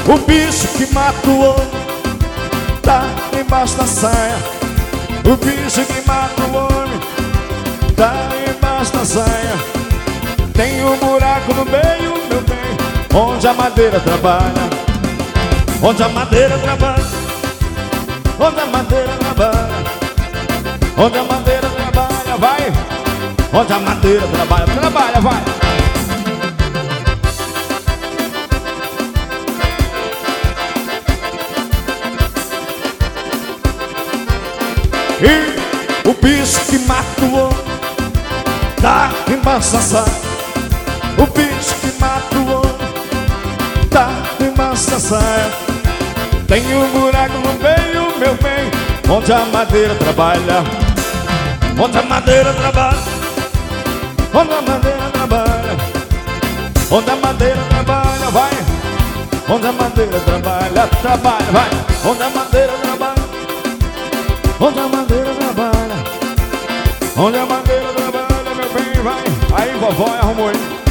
O bicho que mata o homem tá embaixo da saia. O bicho que mata o homem tá embaixo da saia. Tem um buraco no meio, meu bem, onde a madeira trabalha. Onde a madeira trabalha. Onde a madeira trabalha. Onde a madeira trabalha, vai. Onde a madeira trabalha, trabalha, vai. E o bicho que mata o homem tá embaixo da saia. O bicho que mata o homem tá embaixo da saia. Tem um buraco no meio, meu bem, onde a madeira trabalha. Onde a madeira trabalha. Onde a madeira trabalha. Onde a madeira trabalha, vai. Onde a madeira trabalha, trabalha, vai. Onde a madeira trabalha. Onde a madeira trabalha. Onde a madeira trabalha, meu bem, vai. Aí, vovó, arrumou, hein?